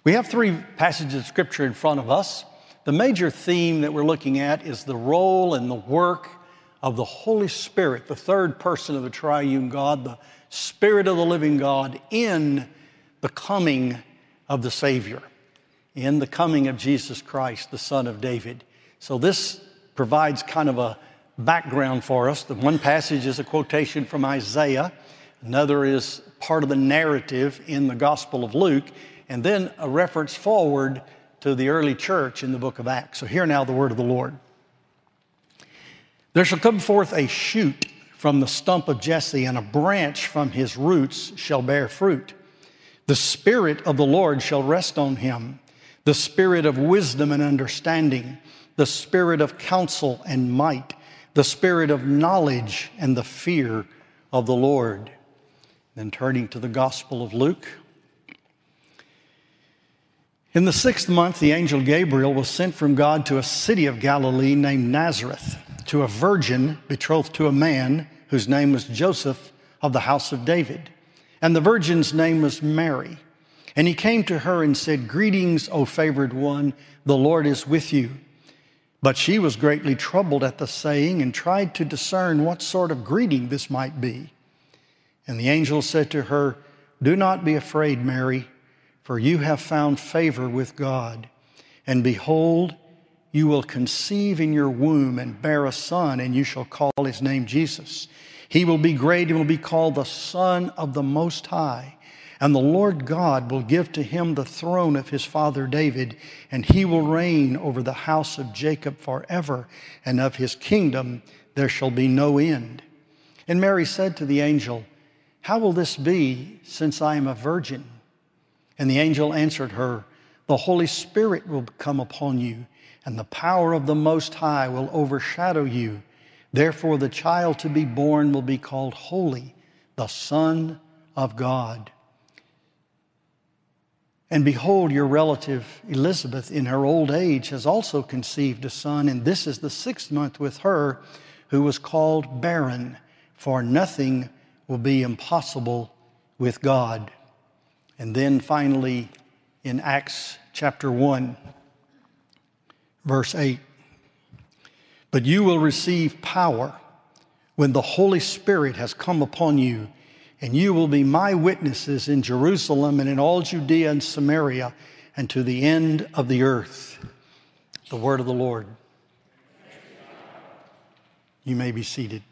We have three passages of Scripture in front of us. The major theme that we're looking at is the role and the work of the Holy Spirit, the third person of the triune God, the Spirit of the living God, in the coming of the Savior, in the coming of Jesus Christ, the Son of David. So this provides kind of a background for us. The one passage is a quotation from Isaiah. Another is part of the narrative in the Gospel of Luke, and then a reference forward to the early church in the book of Acts. So hear now the word of the Lord. There shall come forth a shoot from the stump of Jesse, and a branch from his roots shall bear fruit. The Spirit of the Lord shall rest on him, the Spirit of wisdom and understanding, the Spirit of counsel and might, the Spirit of knowledge and the fear of the Lord. Then turning to the Gospel of Luke. In the 6th month, the angel Gabriel was sent from God to a city of Galilee named Nazareth, to a virgin betrothed to a man whose name was Joseph of the house of David. And the virgin's name was Mary. And he came to her and said, "Greetings, O favored one, the Lord is with you." But she was greatly troubled at the saying and tried to discern what sort of greeting this might be. And the angel said to her, "Do not be afraid, Mary, for you have found favor with God. And behold, you will conceive in your womb and bear a son, and you shall call his name Jesus. He will be great and will be called the Son of the Most High. And the Lord God will give to him the throne of his father David, and he will reign over the house of Jacob forever, and of his kingdom there shall be no end." And Mary said to the angel, "How will this be, since I am a virgin?" And the angel answered her, "The Holy Spirit will come upon you, and the power of the Most High will overshadow you. Therefore the child to be born will be called Holy, the Son of God. And behold, your relative Elizabeth in her old age has also conceived a son, and this is the 6th month with her who was called barren, for nothing will be impossible with God." And then finally in Acts chapter 1, verse 8, "But you will receive power when the Holy Spirit has come upon you, and you will be my witnesses in Jerusalem and in all Judea and Samaria and to the end of the earth." The word of the Lord. You may be seated.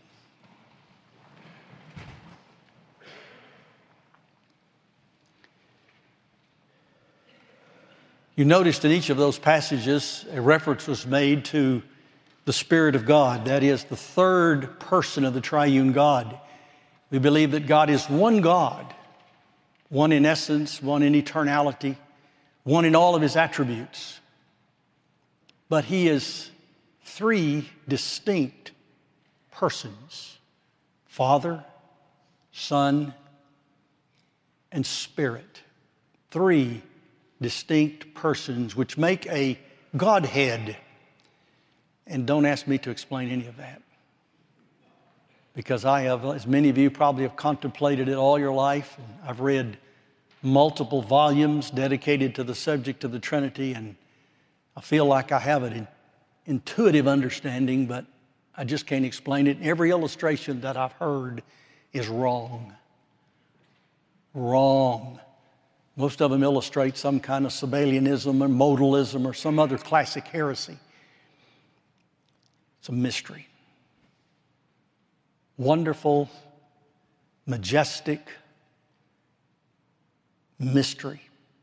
You noticed in each of those passages a reference was made to the Spirit of God. That is the third person of the triune God. We believe that God is one God, one in essence, one in eternality, one in all of his attributes. But he is three distinct persons: Father, Son, and Spirit. Three distinct persons which make a Godhead. And don't ask me to explain any of that, because I have, as many of you probably have contemplated it all your life, and I've read multiple volumes dedicated to the subject of the Trinity, and I feel like I have an intuitive understanding, but I just can't explain it. Every illustration that I've heard is wrong. Wrong. Most of them illustrate some kind of Sabellianism or modalism or some other classic heresy. It's a mystery. Wonderful, majestic mystery.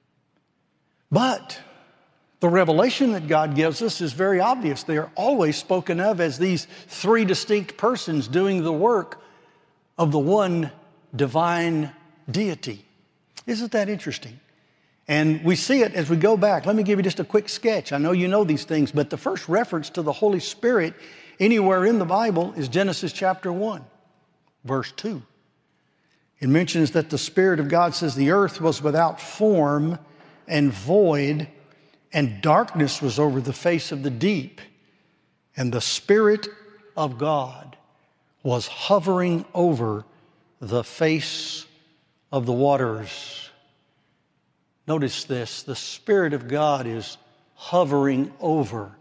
But the revelation that God gives us is very obvious. They are always spoken of as these three distinct persons doing the work of the one divine deity. Isn't that interesting? And we see it as we go back. Let me give you just a quick sketch. I know you know these things, but the first reference to the Holy Spirit anywhere in the Bible is Genesis chapter 1, verse 2. It mentions that the Spirit of God says the earth was without form and void, and darkness was over the face of the deep, and the Spirit of God was hovering over the face of the waters. Notice this, the Spirit of God is hovering over,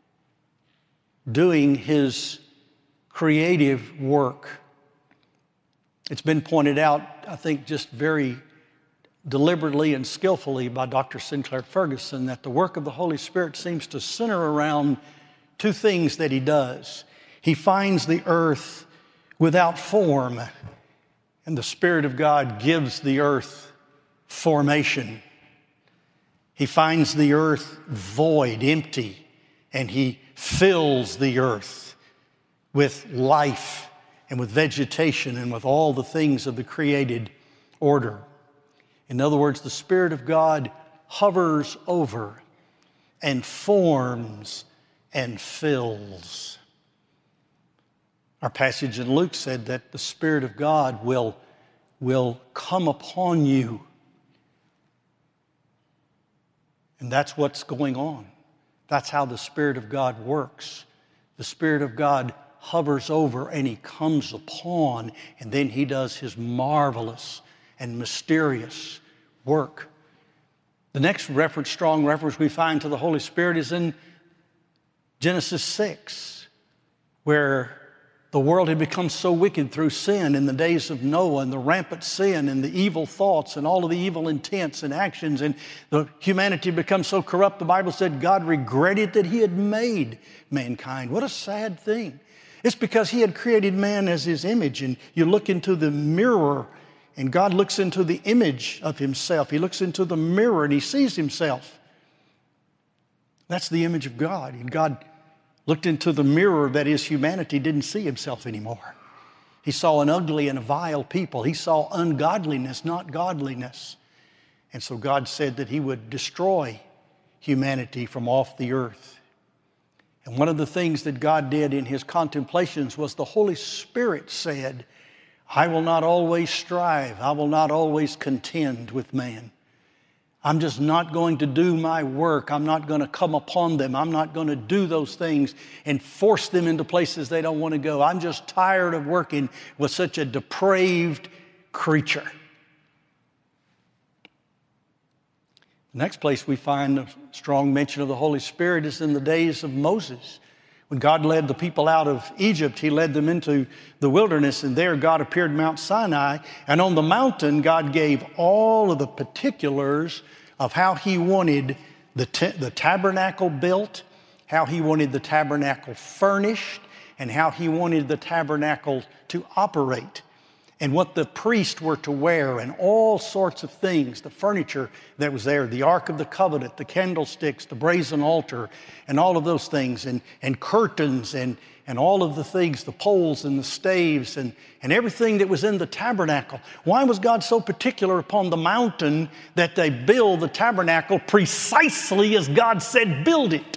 doing His creative work. It's been pointed out, I think, just very deliberately and skillfully by Dr. Sinclair Ferguson that the work of the Holy Spirit seems to center around two things that He does. He finds the earth without form, and the Spirit of God gives the earth formation. He finds the earth void, empty, and He fills the earth with life and with vegetation and with all the things of the created order. In other words, the Spirit of God hovers over and forms and fills. Our passage in Luke said that the Spirit of God will come upon you. And that's what's going on. That's how the Spirit of God works. The Spirit of God hovers over and He comes upon, and then He does His marvelous and mysterious work. The next reference, strong reference we find to the Holy Spirit is in Genesis 6, where the world had become so wicked through sin in the days of Noah and the rampant sin and the evil thoughts and all of the evil intents and actions, and the humanity had become so corrupt, the Bible said God regretted that He had made mankind. What a sad thing. It's because He had created man as His image, and you look into the mirror and God looks into the image of Himself. He looks into the mirror and He sees Himself. That's the image of God. And God looked into the mirror that is humanity, didn't see Himself anymore. He saw an ugly and a vile people. He saw ungodliness, not godliness. And so God said that He would destroy humanity from off the earth. And one of the things that God did in His contemplations was the Holy Spirit said, I will not always strive. I will not always contend with man. I'm just not going to do my work. I'm not going to come upon them. I'm not going to do those things and force them into places they don't want to go. I'm just tired of working with such a depraved creature. The next place we find a strong mention of the Holy Spirit is in the days of Moses. When God led the people out of Egypt, He led them into the wilderness, and there God appeared at Mount Sinai. And on the mountain, God gave all of the particulars of how He wanted the tabernacle built, how He wanted the tabernacle furnished, and how He wanted the tabernacle to operate, and what the priests were to wear, and all sorts of things, the furniture that was there, the Ark of the Covenant, the candlesticks, the brazen altar, and all of those things, and curtains, and all of the things, the poles and the staves, and everything that was in the tabernacle. Why was God so particular upon the mountain that they build the tabernacle precisely as God said build it?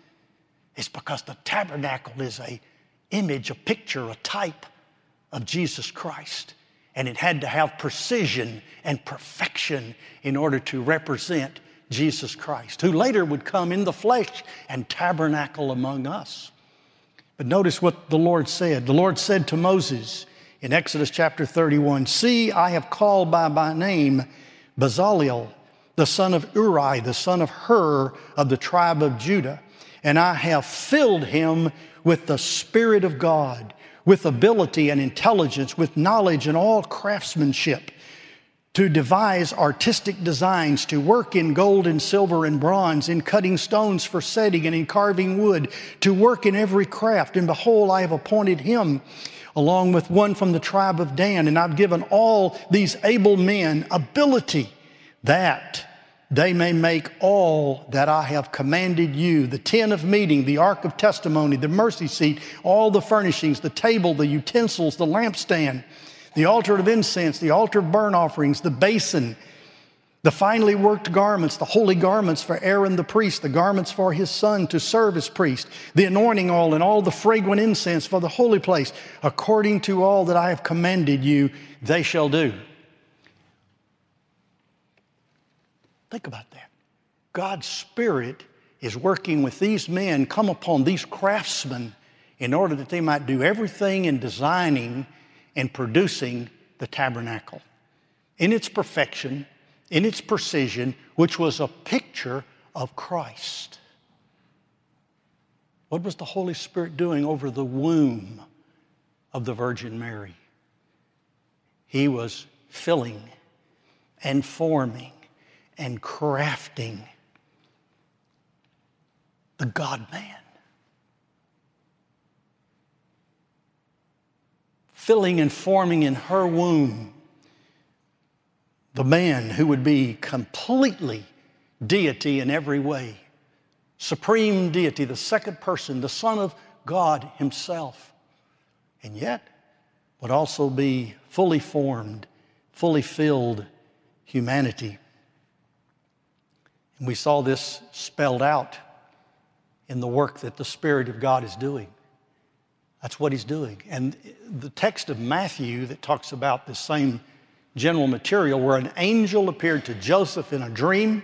It's because the tabernacle is an image, a picture, a type of Jesus Christ. And it had to have precision and perfection in order to represent Jesus Christ, who later would come in the flesh and tabernacle among us. But notice what the Lord said. The Lord said to Moses in Exodus chapter 31, See, I have called by name Bezaleel, the son of Uri, the son of Hur of the tribe of Judah, and I have filled him with the Spirit of God, with ability and intelligence, with knowledge and all craftsmanship, to devise artistic designs, to work in gold and silver and bronze, in cutting stones for setting and in carving wood, to work in every craft. And behold, I have appointed him along with one from the tribe of Dan, and I've given all these able men ability that they may make all that I have commanded you, the tent of meeting, the ark of testimony, the mercy seat, all the furnishings, the table, the utensils, the lampstand, the altar of incense, the altar of burnt offerings, the basin, the finely worked garments, the holy garments for Aaron the priest, the garments for his son to serve as priest, the anointing oil and all the fragrant incense for the holy place, according to all that I have commanded you, they shall do. Think about that. God's Spirit is working with these men, come upon these craftsmen, in order that they might do everything in designing and producing the tabernacle in its perfection, in its precision, which was a picture of Christ. What was the Holy Spirit doing over the womb of the Virgin Mary? He was filling and forming and crafting the God-man. Filling and forming in her womb the man who would be completely deity in every way. Supreme deity, the second person, the Son of God himself. And yet would also be fully formed, fully filled humanity. And we saw this spelled out in the work that the Spirit of God is doing. That's what he's doing. And the text of Matthew that talks about this same general material, where an angel appeared to Joseph in a dream,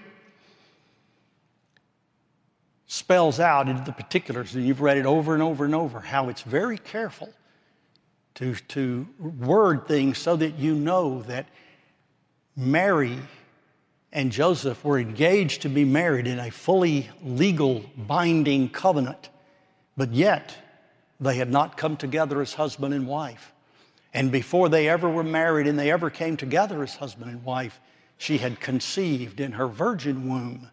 spells out into the particulars, and you've read it over and over and over, how it's very careful to word things so that you know that Mary and Joseph were engaged to be married in a fully legal, binding covenant, but yet they had not come together as husband and wife. And before they ever were married and they ever came together as husband and wife, she had conceived in her virgin womb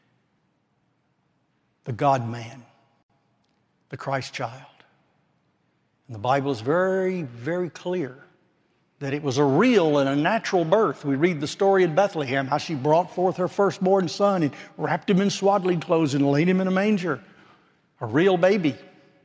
the God-man, the Christ child. And the Bible is very, very clear that it was a real and a natural birth. We read the story in Bethlehem, how she brought forth her firstborn son and wrapped him in swaddling clothes and laid him in a manger. A real baby.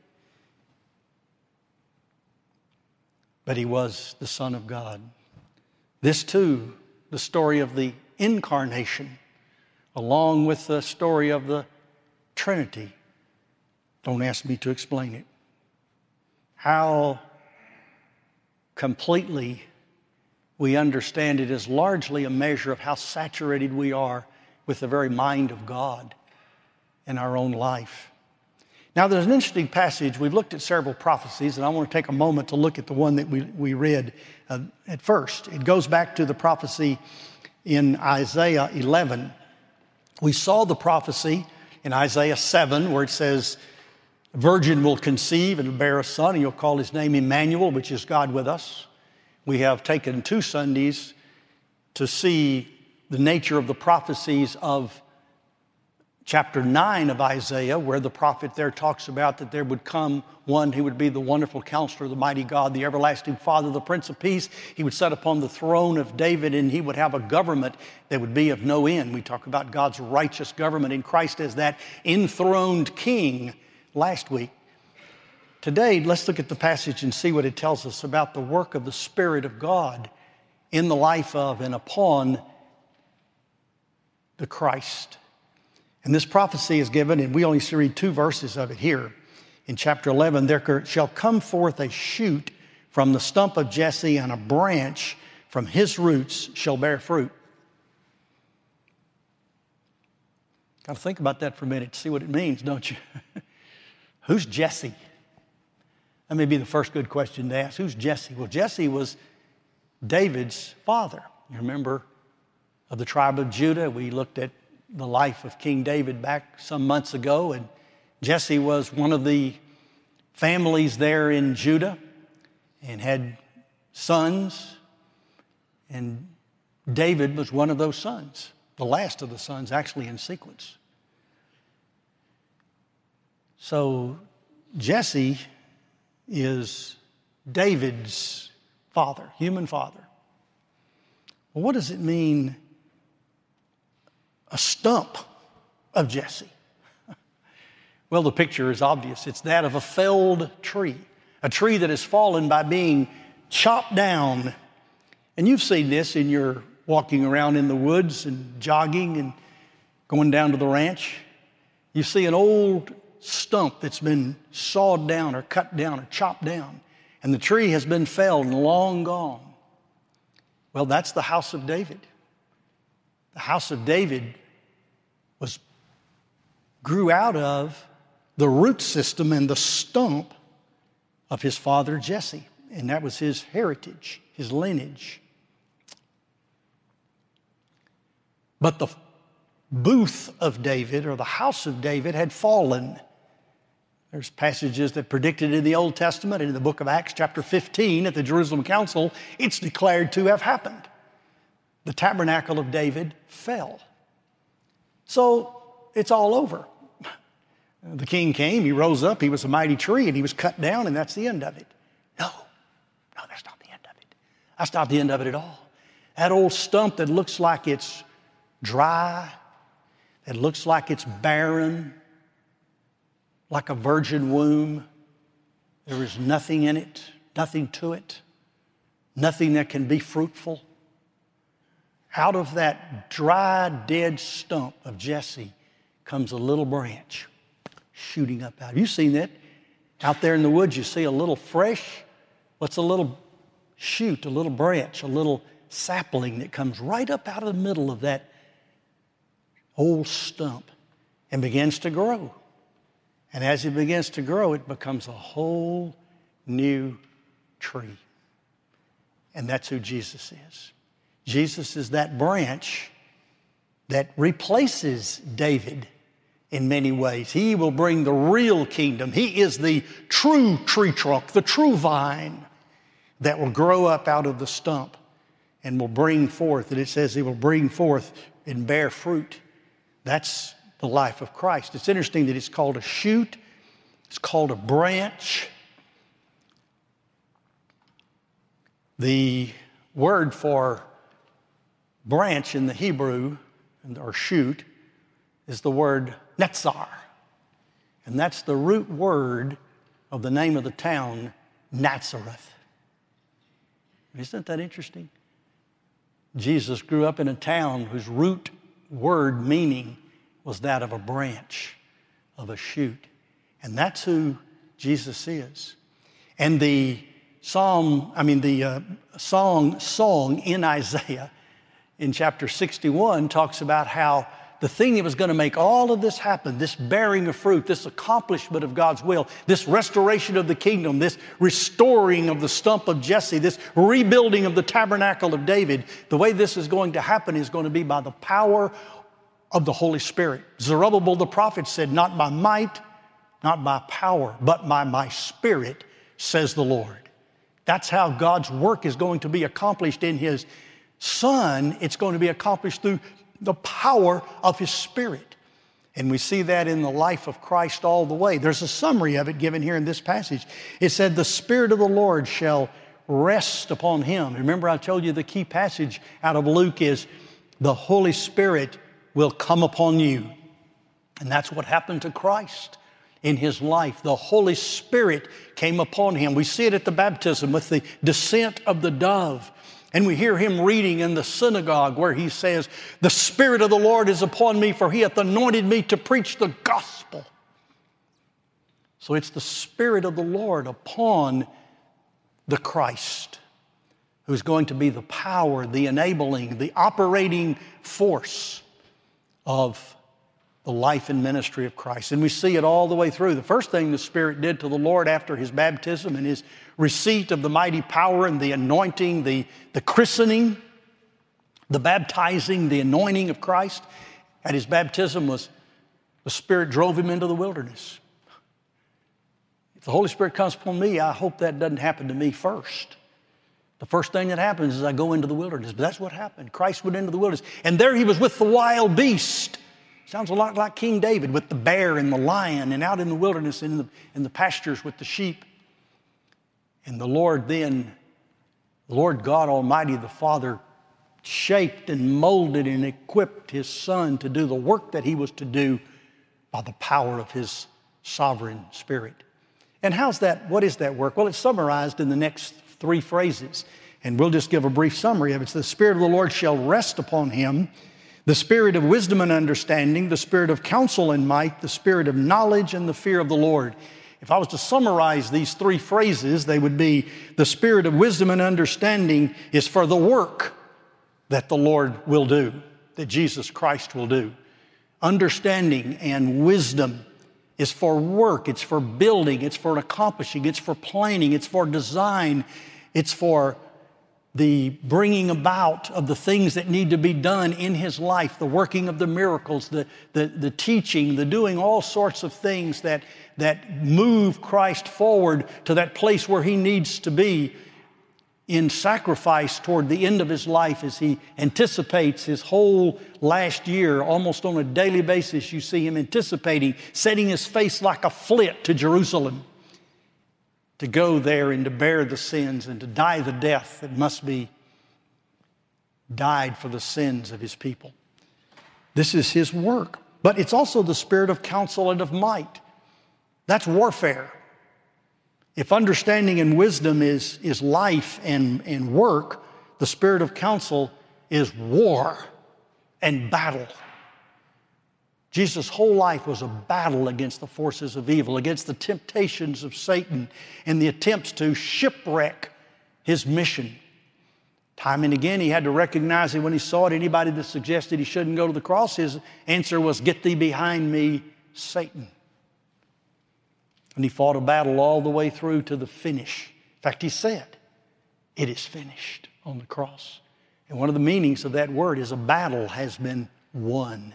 But he was the Son of God. This too, the story of the incarnation, along with the story of the Trinity. Don't ask me to explain it. How completely we understand it is largely a measure of how saturated we are with the very mind of God in our own life. Now, there's an interesting passage. We've looked at several prophecies, and I want to take a moment to look at the one that we read at first. It goes back to the prophecy in Isaiah 11. We saw the prophecy in Isaiah 7 where it says, "A virgin will conceive and bear a son, and you'll call his name Emmanuel," which is God with us. We have taken 2 Sundays to see the nature of the prophecies of chapter 9 of Isaiah, where the prophet there talks about that there would come one who would be the wonderful counselor, the mighty God, the everlasting Father, the Prince of Peace. He would sit upon the throne of David, and he would have a government that would be of no end. We talk about God's righteous government in Christ as that enthroned king last week. Today, let's look at the passage and see what it tells us about the work of the Spirit of God in the life of and upon the Christ. And this prophecy is given, and we only read 2 verses of it here. In chapter 11, "There shall come forth a shoot from the stump of Jesse, and a branch from his roots shall bear fruit." Got to think about that for a minute to see what it means, don't you? Who's Jesse? That may be the first good question to ask. Who's Jesse? Well, Jesse was David's father. You remember of the tribe of Judah? We looked at the life of King David back some months ago, and Jesse was one of the families there in Judah and had sons, and David was one of those sons, the last of the sons actually in sequence. So Jesse is David's father, human father. Well, what does it mean, a stump of Jesse? Well, the picture is obvious. It's that of a felled tree, a tree that has fallen by being chopped down. And you've seen this in your walking around in the woods and jogging and going down to the ranch. You see an old stump that's been sawed down or cut down or chopped down, and the tree has been felled and long gone. Well, that's the house of David. The house of David grew out of the root system and the stump of his father Jesse, and that was his heritage, his lineage. But the booth of David, or the house of David, had fallen. There's passages that predicted in the Old Testament and in the book of Acts chapter 15 at the Jerusalem Council, it's declared to have happened. The tabernacle of David fell. So it's all over. The king came, he rose up, he was a mighty tree, and he was cut down, and that's the end of it. No, that's not the end of it. That's not the end of it at all. That old stump that looks like it's dry, that looks like it's barren, like a virgin womb. There is nothing in it, nothing to it, nothing that can be fruitful. Out of that dry, dead stump of Jesse comes a little branch shooting up out. Have you seen that? Out there in the woods, you see a little fresh, what's a little shoot, a little branch, a little sapling that comes right up out of the middle of that old stump and begins to grow. And as it begins to grow, it becomes a whole new tree. And that's who Jesus is. Jesus is that branch that replaces David in many ways. He will bring the real kingdom. He is the true tree trunk, the true vine that will grow up out of the stump and will bring forth, and it says he will bring forth and bear fruit. That's the life of Christ. It's interesting that it's called a shoot. It's called a branch. The word for branch in the Hebrew, or shoot, is the word netzar. And that's the root word of the name of the town, Nazareth. Isn't that interesting? Jesus grew up in a town whose root word meaning was that of a branch, of a shoot. And that's who Jesus is. And the song in Isaiah in chapter 61 talks about how the thing that was going to make all of this happen, this bearing of fruit, this accomplishment of God's will, this restoration of the kingdom, this restoring of the stump of Jesse, this rebuilding of the tabernacle of David, the way this is going to happen is going to be by the power of the Holy Spirit. Zerubbabel the prophet said, not by might, not by power, but by my Spirit, says the Lord. That's how God's work is going to be accomplished in His Son. It's going to be accomplished through the power of His Spirit. And we see that in the life of Christ all the way. There's a summary of it given here in this passage. It said, the Spirit of the Lord shall rest upon Him. Remember I told you the key passage out of Luke is, the Holy Spirit will come upon you. And that's what happened to Christ in His life. The Holy Spirit came upon Him. We see it at the baptism with the descent of the dove. And we hear Him reading in the synagogue where He says, the Spirit of the Lord is upon me, for He hath anointed me to preach the gospel. So it's the Spirit of the Lord upon the Christ who's going to be the power, the enabling, the operating force of the life and ministry of Christ. And we see it all the way through. The first thing the Spirit did to the Lord after His baptism and His receipt of the mighty power and the anointing, the christening, the baptizing, the anointing of Christ at His baptism was the Spirit drove Him into the wilderness. If the Holy Spirit comes upon me, I hope that doesn't happen to me first. The first thing that happens is I go into the wilderness. But that's what happened. Christ went into the wilderness. And there He was with the wild beast. Sounds a lot like King David with the bear and the lion, and out in the wilderness in the pastures with the sheep. And the Lord God Almighty, the Father, shaped and molded and equipped His Son to do the work that He was to do by the power of His sovereign Spirit. And what is that work? Well, it's summarized in the next 3 phrases. And we'll just give a brief summary of it. It's the Spirit of the Lord shall rest upon Him, the Spirit of wisdom and understanding, the Spirit of counsel and might, the Spirit of knowledge and the fear of the Lord. If I was to summarize these 3 phrases, they would be, the Spirit of wisdom and understanding is for the work that the Lord will do, that Jesus Christ will do. Understanding and wisdom is for work, it's for building, it's for accomplishing, it's for planning, it's for design, it's for the bringing about of the things that need to be done in his life, the working of the miracles, the teaching, the doing all sorts of things that move Christ forward to that place where he needs to be in sacrifice toward the end of his life as he anticipates his whole last year. Almost on a daily basis, you see him anticipating, setting his face like a flint to Jerusalem, to go there and to bear the sins and to die the death that must be died for the sins of his people. This is his work. But it's also the spirit of counsel and of might. That's warfare. If understanding and wisdom is life and work, the spirit of counsel is war and battle. Jesus' whole life was a battle against the forces of evil, against the temptations of Satan and the attempts to shipwreck his mission. Time and again, he had to recognize it when he saw it. Anybody that suggested he shouldn't go to the cross, his answer was, "Get thee behind me, Satan." And he fought a battle all the way through to the finish. In fact, he said, "It is finished," on the cross. And one of the meanings of that word is a battle has been won.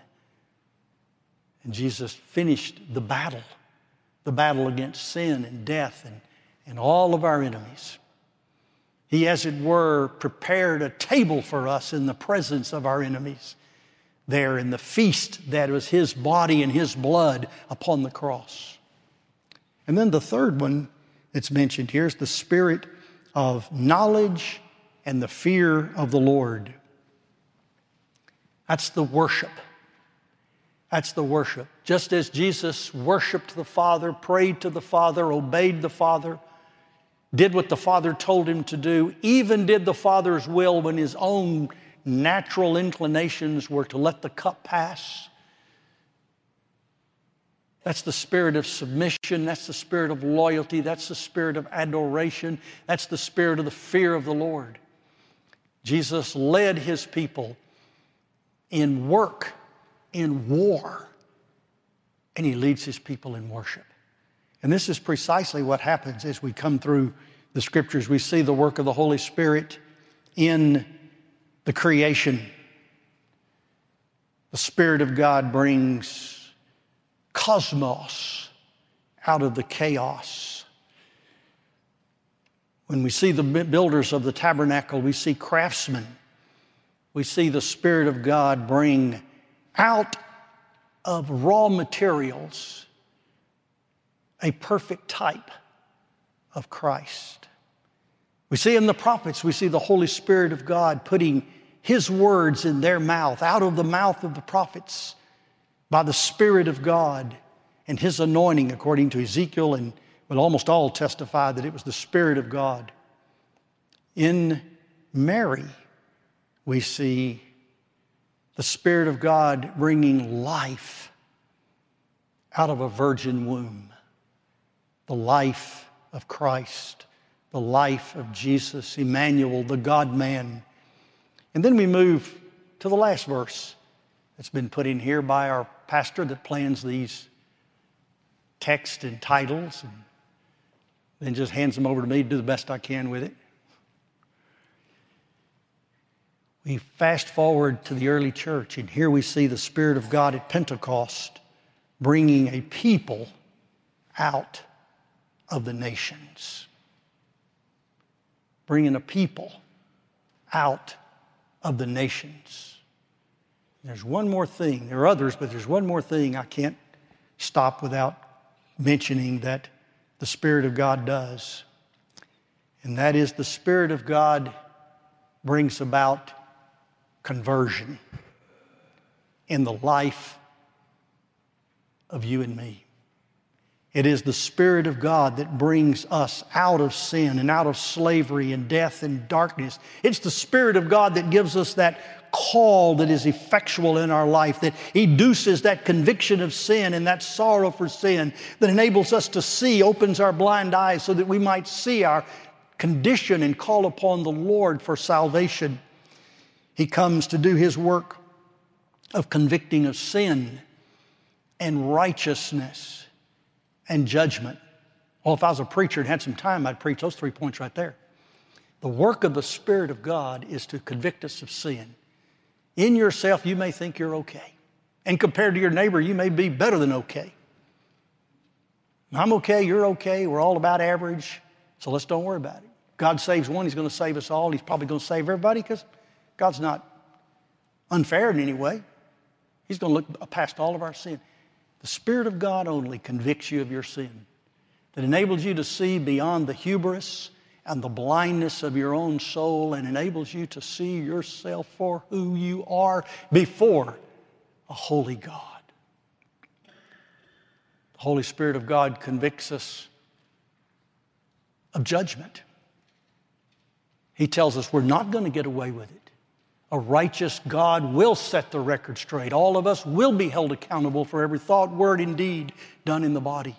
And Jesus finished the battle against sin and death and all of our enemies. He, as it were, prepared a table for us in the presence of our enemies there in the feast that was his body and his blood upon the cross. And then the third one that's mentioned here is the spirit of knowledge and the fear of the Lord. That's the worship. That's the worship. Just as Jesus worshiped the Father, prayed to the Father, obeyed the Father, did what the Father told him to do, even did the Father's will when his own natural inclinations were to let the cup pass. That's the spirit of submission. That's the spirit of loyalty. That's the spirit of adoration. That's the spirit of the fear of the Lord. Jesus led his people in work, in war, and he leads his people in worship. And this is precisely what happens as we come through the Scriptures. We see the work of the Holy Spirit in the creation. The Spirit of God brings cosmos out of the chaos. When we see the builders of the tabernacle, we see craftsmen. We see the Spirit of God bring out of raw materials a perfect type of Christ. We see in the prophets, we see the Holy Spirit of God putting his words in their mouth, out of the mouth of the prophets, by the Spirit of God and his anointing, according to Ezekiel, and but almost all testify that it was the Spirit of God. In Mary, we see the Spirit of God bringing life out of a virgin womb. The life of Christ, the life of Jesus, Emmanuel, the God-man. And then we move to the last verse that's been put in here by our pastor that plans these texts and titles and then just hands them over to me to do the best I can with it. We fast forward to the early church, and here we see the Spirit of God at Pentecost bringing a people out of the nations. Bringing a people out of the nations. There's one more thing. There are others, but there's one more thing I can't stop without mentioning that the Spirit of God does. And that is the Spirit of God brings about conversion in the life of you and me. It is the Spirit of God that brings us out of sin and out of slavery and death and darkness. It's the Spirit of God that gives us that call that is effectual in our life, that educes that conviction of sin and that sorrow for sin, that enables us to see, opens our blind eyes so that we might see our condition and call upon the Lord for salvation. He comes to do his work of convicting of sin and righteousness and judgment. Well, if I was a preacher and had some time, I'd preach those 3 points right there. The work of the Spirit of God is to convict us of sin. In yourself, you may think you're okay. And compared to your neighbor, you may be better than okay. I'm okay, you're okay, we're all about average, so let's don't worry about it. God saves one, He's going to save us all. He's probably going to save everybody because God's not unfair in any way. He's going to look past all of our sin. The Spirit of God only convicts you of your sin, that enables you to see beyond the hubris and the blindness of your own soul and enables you to see yourself for who you are before a holy God. The Holy Spirit of God convicts us of judgment. He tells us we're not going to get away with it. A righteous God will set the record straight. All of us will be held accountable for every thought, word, and deed done in the body.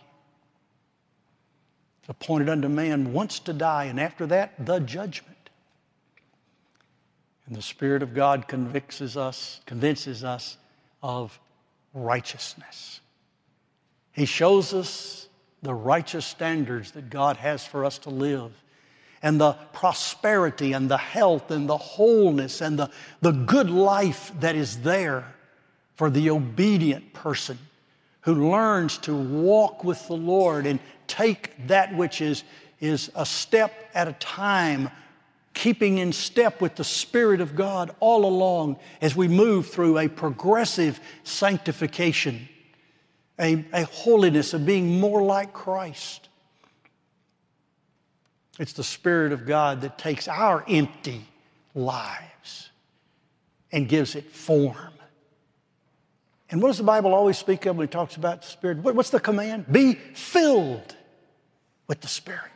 It's appointed unto man once to die, and after that, the judgment. And the Spirit of God convinces us of righteousness. He shows us the righteous standards that God has for us to live, and the prosperity and the health and the wholeness and the good life that is there for the obedient person who learns to walk with the Lord and take that which is a step at a time, keeping in step with the Spirit of God all along as we move through a progressive sanctification, a holiness of being more like Christ. It's the Spirit of God that takes our empty lives and gives it form. And what does the Bible always speak of when it talks about the Spirit? What's the command? Be filled with the Spirit.